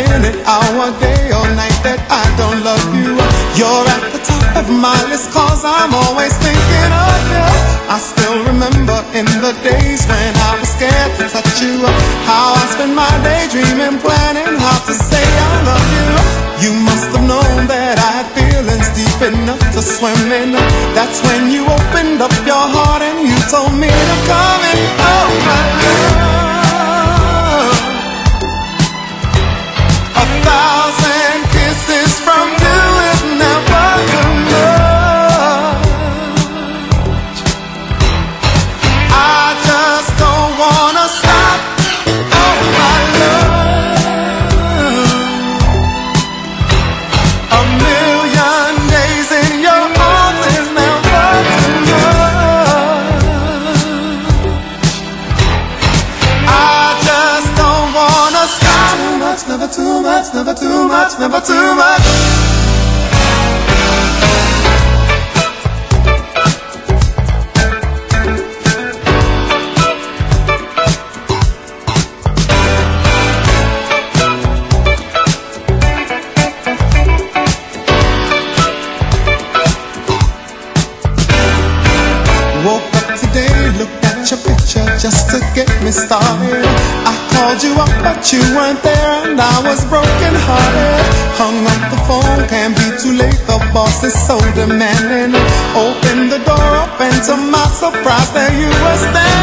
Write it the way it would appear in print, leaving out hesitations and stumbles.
minute, hour, day or night that I don't love you. You're at the top of my list, cause I'm always thinking of you. I still remember in the days when I was scared to touch you, how I spent my day dreaming, planning how to say I love you. You must have known that I had feelings deep enough to swim in. That's when you opened up your heart and you told me to come in. Oh my love, 1,000 kisses from you is never too much. I just don't wanna stop. Oh my love, 1,000,000 days in your arms is never too much. I just don't wanna stop. Too much, never too much, never too much, never too much. Woke up today, looked at your picture just to get me started. I called you up but you weren't there and I was broken hearted. Hung up the phone, can't be too late, the boss is so demanding. Opened the door up and to my surprise there you were standing.